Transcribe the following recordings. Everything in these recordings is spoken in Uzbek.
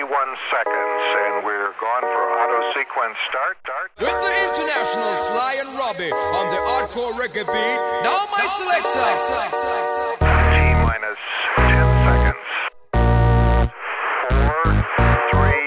seconds, and we're gone for auto sequence start. With the international Sly and Robbie on the hardcore reggae beat. Now my selector. T-minus 10 seconds. 4, 3,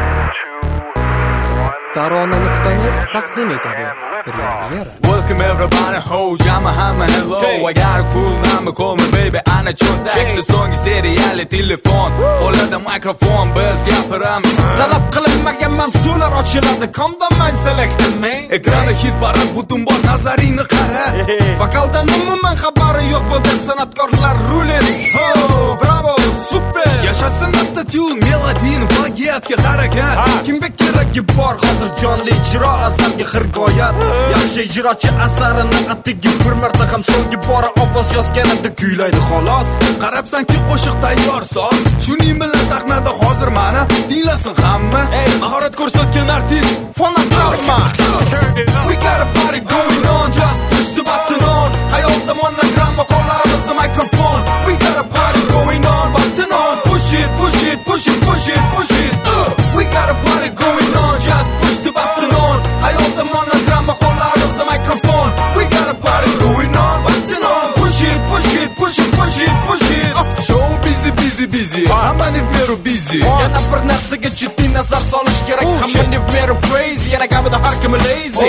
2, 1. Tarona.net taqdim etadi. Welcome everybody, ho, jama hamma hello. I got a cool number, call me baby, ana chonta. Check the song is serial telefon. Qo'lida mikrofon, biz gapiramiz. Talab qilinmagan mavzular ochiladi. Komdaman selector man. Ekranda hit parad, butun bor nazaringni qara. Vokaldan umuman xabari yo'q bo'lgan san'atkorlar rules. Ho, bravo, super. Yashasin autotune, melodiyani plagiatga harakat. Kimga keragi bor hozir jonli ijro, azalga xirgoyat. Yaxshi ijrochi asarini atigi bir marta ham so'nggi bora ovoz yozganida kuylaydi xolos. Qarabsanki qo'shiq tayyor soz. Shuning bilan sahnada hozir mana tinglasin hamma. Mahorat ko'rsatgan artist Fonogramma. We got a party going on, just push the button on. Hayotda monogramma, qo'llarimizda mikrofon. We got a party going on, button on. Push it, push it, push it, push it, push it. We got a party going on, just push the button on. Hayotda monogramma, qo'llarimizda mikrofon. We got a party going on, button on. Push it, push it, push it, push it, push it. Show busy. Hammani beru busy. Yana bir narsaga jiddiy nazar solish kerak. Hammani beru crazy. Yana kamida har kim lazy.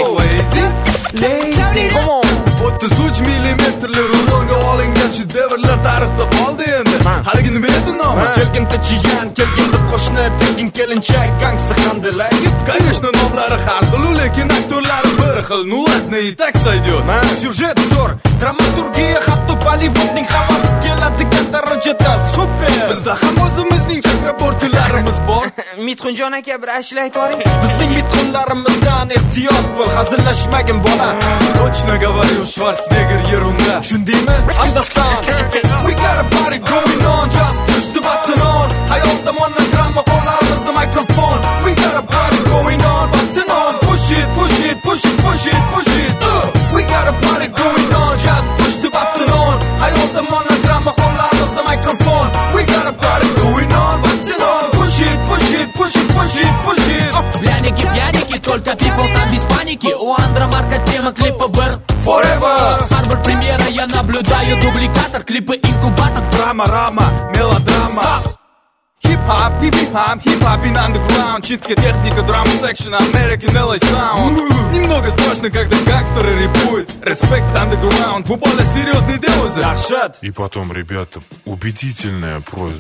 Lazy. Come on. 33 millimetrli rulonga olingan shidevrlar tarixda qoldi endi. Haligi nima edi nomi? Kelginda jiyan, kelginda qo'shni, tegin kelinchak, gangsta qandalar. Конечно, nomlari har xil, lekin aktyorlari bir xil. Ну ладно, и так сойдет. Syujet zo'r, dramaturgiya hatto Bollywoodning havasi keladigan darajada super. Bizda ham o'zimizning chakrabortilarimiz bor. Mitxunjon aka bir ashla aytvoring. Bizning mitxunlarimizdan ehtiyot bo'l, hazillashmagin bola. Точно говорю, Шварценеггер ерунда. Shundaymi? Understand. We got a party going on, just push the button on. Hayotda monogramma, qo'llarimizda mikrofon. We got a party going on, button on. Push it, push it, push it, push it, push it. We got a party going on, just push the button on. Hayotda monogramma, qo'llarimizda mikrofon. We got a party going on, button on. Push it, push it, push it, push it, push it. Пьяники, только people там без паники. У Андра марка тема клипа Бэр Forever. Харбор премьера, я наблюдаю дубликатор. Клипы инкубатор. Drama, melodrama. Hip-hop, hip-hop in underground. Читка техника, драма section, American LA sound. Немного страшно, когда гангстеры рэпуют. Respect underground, вы более серьезные дезы. И потом, ребята, убедительная просьба.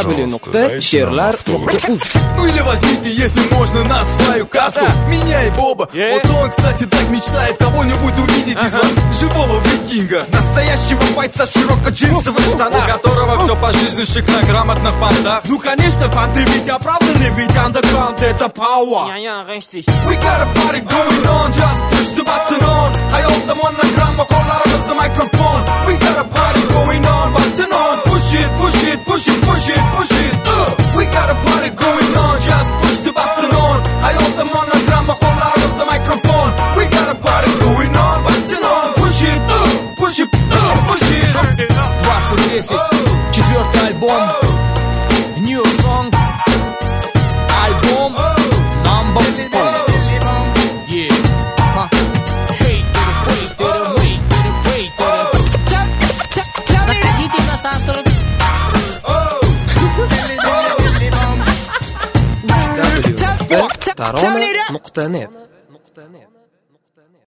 www.she'rlar.uz. Ну или возьмите, если можно, нас в свою касту. Меня и Боба. Вот он, кстати, так мечтает кого-нибудь увидеть из вас. Живого викинга. Настоящего бойца в широкоджинсовых штанах, У которого все по жизни шик на грамотных понтах. Ну конечно, понты ведь оправданы, ведь андеграунд это power. We got a party going on, just push the button on. Hayotda monogramma, qo'llarimizda mikrofon. We got a party going on, button on. Push it, push it, push it, push it, push it. We got a party going on, just push the button on. Hayotda monogramma, qo'llarimizda mikrofon. We got a party going on, button on. Push it, push it, push it. 2010, четвертый альбом. New song. Альбом number 4. Yeah. Заходите на Санстру. Tarona.net